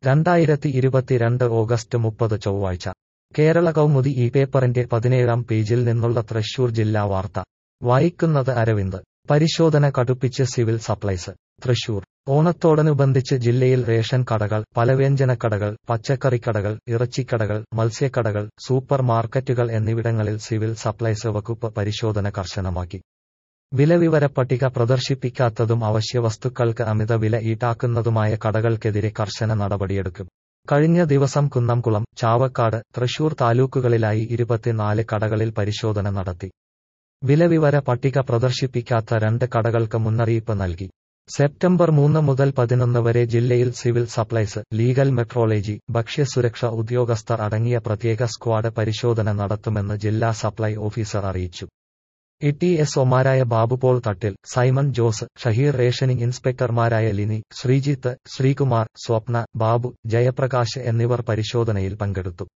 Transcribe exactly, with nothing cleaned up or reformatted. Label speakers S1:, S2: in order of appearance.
S1: രണ്ടായിരത്തി ഇരുപത്തിരണ്ട് ഓഗസ്റ്റ് മുപ്പത് ചൊവ്വാഴ്ച കേരള കൗമുദി ഈ പേപ്പറിന്റെ പതിനേഴാം പേജിൽ നിന്നുള്ള തൃശൂർ ജില്ലാ വാർത്ത വായിക്കുന്നത് അരവിന്ദ്. പരിശോധന കടുപ്പിച്ച് സിവിൽ സപ്ലൈസ്. തൃശൂർ ഓണത്തോടനുബന്ധിച്ച് ജില്ലയിൽ റേഷൻ കടകൾ, പലവ്യഞ്ജനക്കടകൾ, പച്ചക്കറിക്കടകൾ, ഇറച്ചിക്കടകൾ, മത്സ്യക്കടകൾ, സൂപ്പർ മാർക്കറ്റുകൾ എന്നിവിടങ്ങളിൽ സിവിൽ സപ്ലൈസ് വകുപ്പ് പരിശോധന കർശനമാക്കി. വിലവിവര പട്ടിക പ്രദർശിപ്പിക്കാത്തതും അവശ്യവസ്തുക്കൾക്ക് അമിത വില ഈടാക്കുന്നതുമായ കടകൾക്കെതിരെ കർശന നടപടിയെടുക്കും. കഴിഞ്ഞ ദിവസം കുന്നംകുളം, ചാവക്കാട്, തൃശൂർ താലൂക്കുകളിലായി ഇരുപത്തിനാല് കടകളിൽ പരിശോധന നടത്തി. വിലവിവര പട്ടിക പ്രദർശിപ്പിക്കാത്ത രണ്ട് കടകൾക്ക് മുന്നറിയിപ്പ് നൽകി. സെപ്റ്റംബർ മൂന്ന് മുതൽ പതിനൊന്ന് വരെ ജില്ലയിൽ സിവിൽ സപ്ലൈസ്, ലീഗൽ മെട്രോളജി, ഭക്ഷ്യസുരക്ഷ ഉദ്യോഗസ്ഥർ അടങ്ങിയ പ്രത്യേക സ്ക്വാഡ് പരിശോധന നടത്തുമെന്ന് ജില്ലാ സപ്ലൈ ഓഫീസർ അറിയിച്ചു. ഇ ടി എസ് ഒമാരായ Babupaul Thattil, Simon Jose, Shaheer, rationing ഇൻസ്പെക്ടർമാരായ ലിനി, ശ്രീജിത്ത്, ശ്രീകുമാർ, സ്വപ്ന, ബാബു, ജയപ്രകാശ് എന്നിവർ പരിശോധനയിൽ പങ്കെടുത്തു.